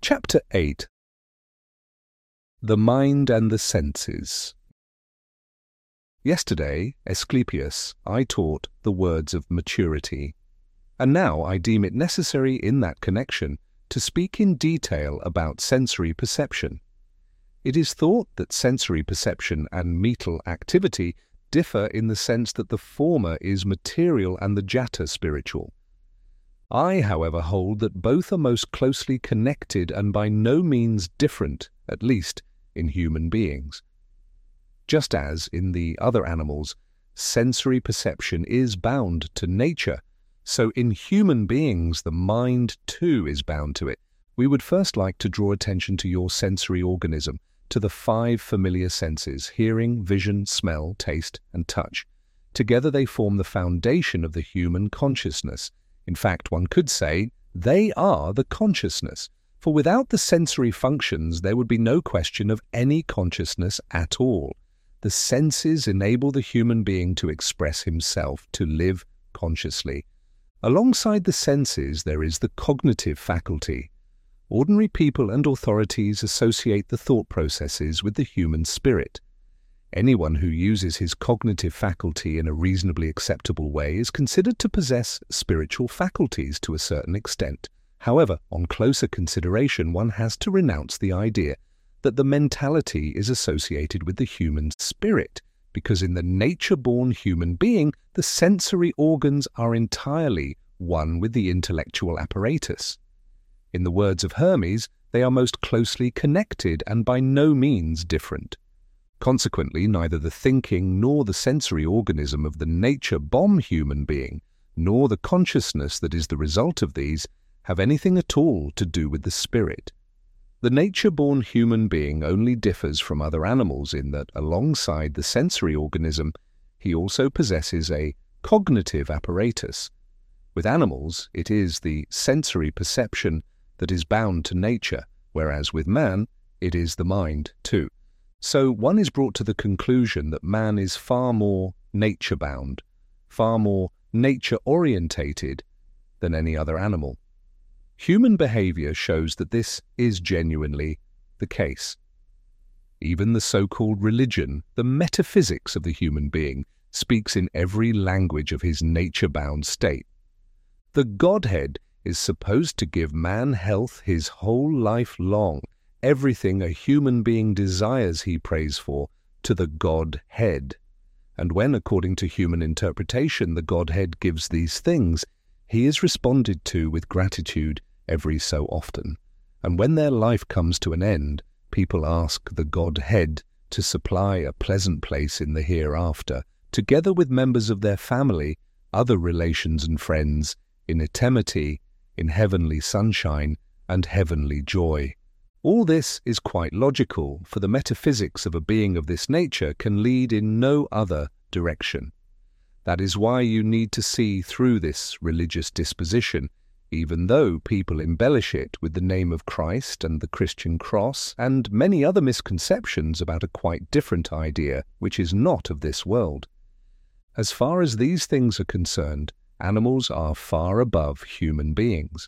Chapter 8. The Mind and the Senses. Yesterday, Asclepius, I taught the words of maturity, and now I deem it necessary in that connection to speak in detail about sensory perception. It is thought that sensory perception and mental activity differ in the sense that the former is material and the latter spiritual. I, however, hold that both are most closely connected and by no means different, at least in human beings. Just as, in the other animals, sensory perception is bound to nature, so in human beings the mind too is bound to it. We would first like to draw attention to your sensory organism, to the 5 familiar senses: hearing, vision, smell, taste, and touch. Together they form the foundation of the human consciousness. In fact, one could say they are the consciousness, for without the sensory functions there would be no question of any consciousness at all. The senses enable the human being to express himself, to live consciously. Alongside the senses there is the cognitive faculty. Ordinary people and authorities associate the thought processes with the human spirit. Anyone who uses his cognitive faculty in a reasonably acceptable way is considered to possess spiritual faculties to a certain extent. However, on closer consideration, one has to renounce the idea that the mentality is associated with the human spirit, because in the nature-born human being, the sensory organs are entirely one with the intellectual apparatus. In the words of Hermes, they are most closely connected and by no means different. Consequently, neither the thinking nor the sensory organism of the nature-born human being, nor the consciousness that is the result of these, have anything at all to do with the spirit. The nature-born human being only differs from other animals in that, alongside the sensory organism, he also possesses a cognitive apparatus. With animals, it is the sensory perception that is bound to nature, whereas with man, it is the mind too. So one is brought to the conclusion that man is far more nature-bound, far more nature-orientated than any other animal. Human behavior shows that this is genuinely the case. Even the so-called religion, the metaphysics of the human being, speaks in every language of his nature-bound state. The Godhead is supposed to give man health his whole life long. Everything a human being desires he prays for to the Godhead. And when, according to human interpretation, the Godhead gives these things, he is responded to with gratitude every so often. And when their life comes to an end, people ask the Godhead to supply a pleasant place in the hereafter, together with members of their family, other relations and friends, in eternity, in heavenly sunshine and heavenly joy. All this is quite logical, for the metaphysics of a being of this nature can lead in no other direction. That is why you need to see through this religious disposition, even though people embellish it with the name of Christ and the Christian cross and many other misconceptions about a quite different idea which is not of this world. As far as these things are concerned, animals are far above human beings.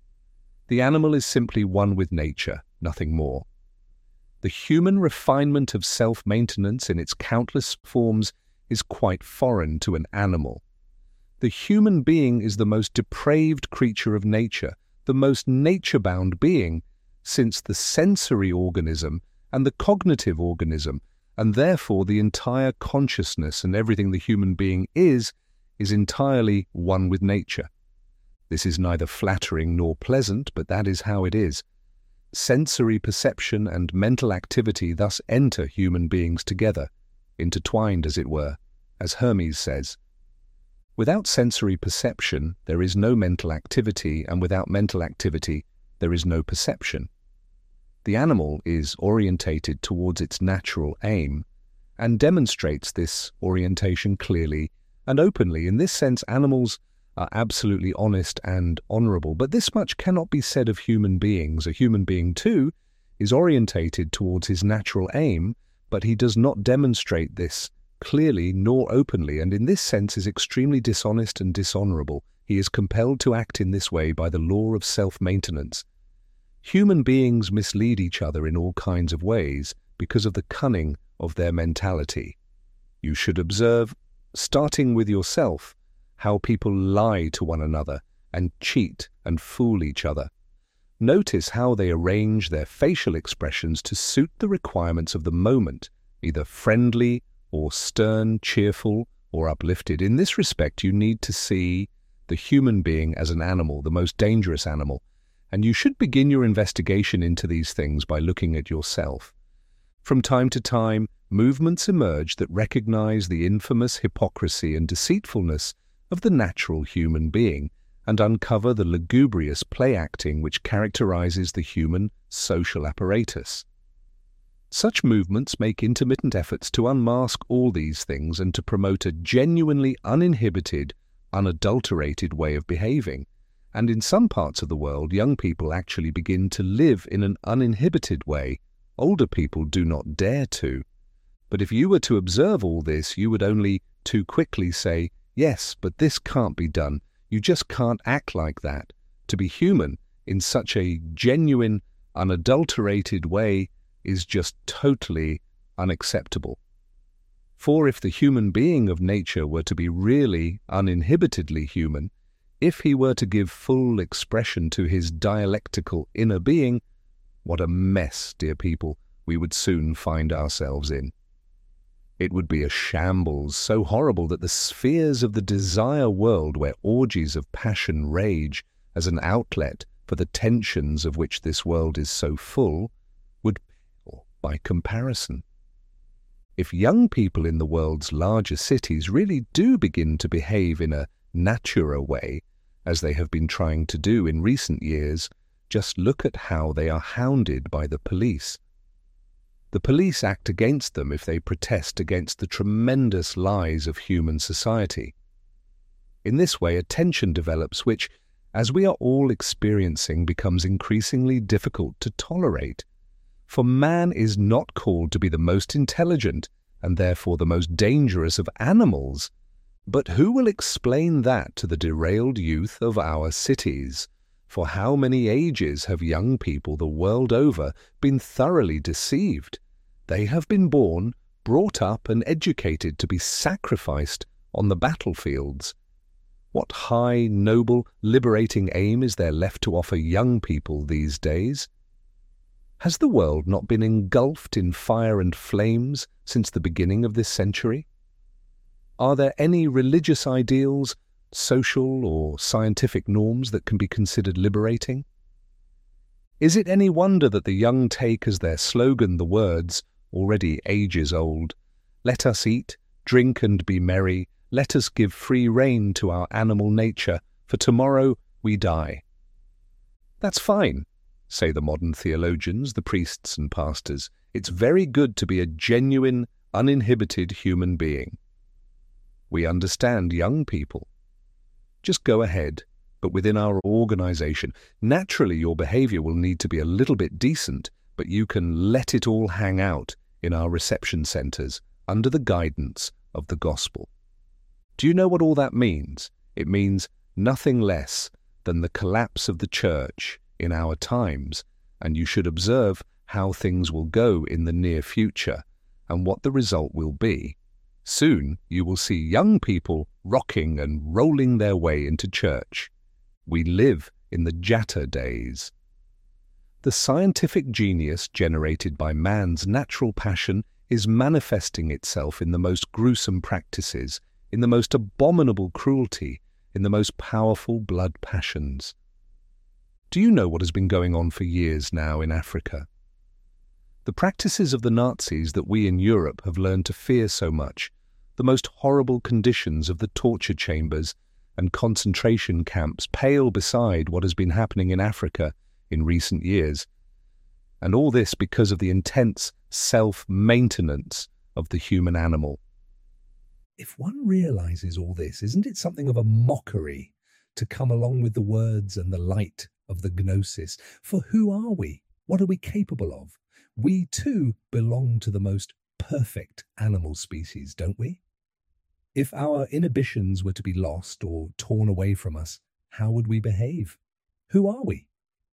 The animal is simply one with nature, nothing more. The human refinement of self-maintenance in its countless forms is quite foreign to an animal. The human being is the most depraved creature of nature, the most nature-bound being, since the sensory organism and the cognitive organism, and therefore the entire consciousness and everything the human being is entirely one with nature. This is neither flattering nor pleasant, but that is how it is. Sensory perception and mental activity thus enter human beings together, intertwined as it were, as Hermes says. Without sensory perception, there is no mental activity, and without mental activity, there is no perception. The animal is orientated towards its natural aim, and demonstrates this orientation clearly and openly. In this sense, animals are absolutely honest and honorable, but this much cannot be said of human beings. A human being, too, is orientated towards his natural aim, but he does not demonstrate this clearly nor openly, and in this sense is extremely dishonest and dishonorable. He is compelled to act in this way by the law of self-maintenance. Human beings mislead each other in all kinds of ways because of the cunning of their mentality. You should observe, starting with yourself, how people lie to one another and cheat and fool each other. Notice how they arrange their facial expressions to suit the requirements of the moment, either friendly or stern, cheerful or uplifted. In this respect, you need to see the human being as an animal, the most dangerous animal, and you should begin your investigation into these things by looking at yourself. From time to time, movements emerge that recognize the infamous hypocrisy and deceitfulness of the natural human being and uncover the lugubrious play-acting which characterizes the human social apparatus. Such movements make intermittent efforts to unmask all these things and to promote a genuinely uninhibited, unadulterated way of behaving. And in some parts of the world, young people actually begin to live in an uninhibited way. Older people do not dare to. But if you were to observe all this, you would only too quickly say, yes, but this can't be done. You just can't act like that. To be human in such a genuine, unadulterated way is just totally unacceptable. For if the human being of nature were to be really uninhibitedly human, if he were to give full expression to his dialectical inner being, what a mess, dear people, we would soon find ourselves in. It would be a shambles so horrible that the spheres of the desire world, where orgies of passion rage as an outlet for the tensions of which this world is so full, would pale by comparison. If young people in the world's larger cities really do begin to behave in a natural way, as they have been trying to do in recent years, just look at how they are hounded by the police. The police act against them if they protest against the tremendous lies of human society. In this way, a tension develops which, as we are all experiencing, becomes increasingly difficult to tolerate. For man is not called to be the most intelligent and therefore the most dangerous of animals. But who will explain that to the derailed youth of our cities? For how many ages have young people the world over been thoroughly deceived? They have been born, brought up and educated to be sacrificed on the battlefields. What high, noble, liberating aim is there left to offer young people these days? Has the world not been engulfed in fire and flames since the beginning of this century? Are there any religious ideals, social or scientific norms that can be considered liberating? Is it any wonder that the young take as their slogan the words, already ages old, "Let us eat, drink and be merry, let us give free rein to our animal nature, for tomorrow we die"? That's fine, say the modern theologians, the priests and pastors. It's very good to be a genuine, uninhibited human being. We understand young people. Just go ahead, but within our organization. Naturally, your behavior will need to be a little bit decent, but you can let it all hang out in our reception centers under the guidance of the gospel. Do you know what all that means? It means nothing less than the collapse of the church in our times, and you should observe how things will go in the near future and what the result will be. Soon you will see young people rocking and rolling their way into church. We live in the Jatta days. The scientific genius generated by man's natural passion is manifesting itself in the most gruesome practices, in the most abominable cruelty, in the most powerful blood passions. Do you know what has been going on for years now in Africa? The practices of the Nazis that we in Europe have learned to fear so much, the most horrible conditions of the torture chambers and concentration camps pale beside what has been happening in Africa in recent years. And all this because of the intense self-maintenance of the human animal. If one realizes all this, isn't it something of a mockery to come along with the words and the light of the gnosis? For who are we? What are we capable of? We too belong to the most perfect animal species, don't we? If our inhibitions were to be lost or torn away from us, how would we behave? Who are we?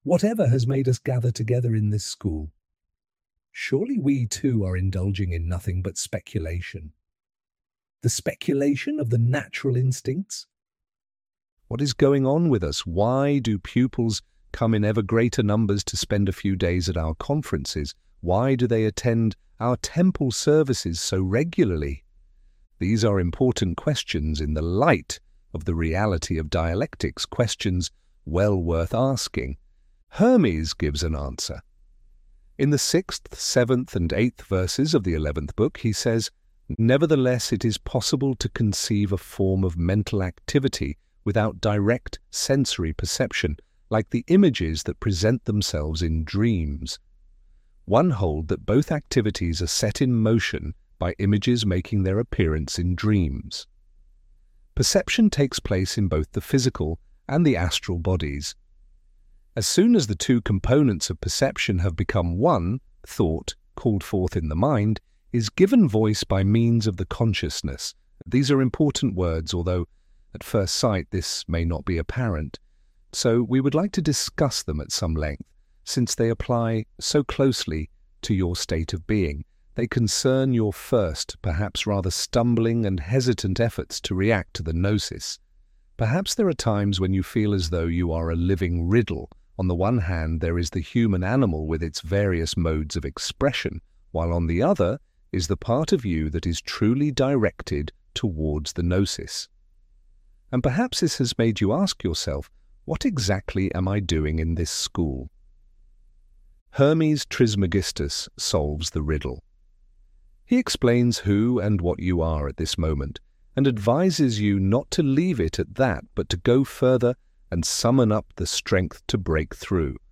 Whatever has made us gather together in this school? Surely we too are indulging in nothing but speculation. The speculation of the natural instincts? What is going on with us? Why do pupils come in ever greater numbers to spend a few days at our conferences? Why do they attend our temple services so regularly? These are important questions in the light of the reality of dialectics, questions well worth asking. Hermes gives an answer. In the 6th, 7th, and 8th verses of the 11th book, he says, "Nevertheless, it is possible to conceive a form of mental activity without direct sensory perception, like the images that present themselves in dreams. One hold that both activities are set in motion by images making their appearance in dreams. Perception takes place in both the physical and the astral bodies. As soon as the two components of perception have become one, thought, called forth in the mind, is given voice by means of the consciousness. These are important words, although at first sight this may not be apparent. So we would like to discuss them at some length, since they apply so closely to your state of being. They concern your first, perhaps rather stumbling and hesitant efforts to react to the gnosis. Perhaps there are times when you feel as though you are a living riddle. On the one hand, there is the human animal with its various modes of expression, while on the other is the part of you that is truly directed towards the gnosis. And perhaps this has made you ask yourself, what exactly am I doing in this school? Hermes Trismegistus solves the riddle. He explains who and what you are at this moment, and advises you not to leave it at that, but to go further and summon up the strength to break through.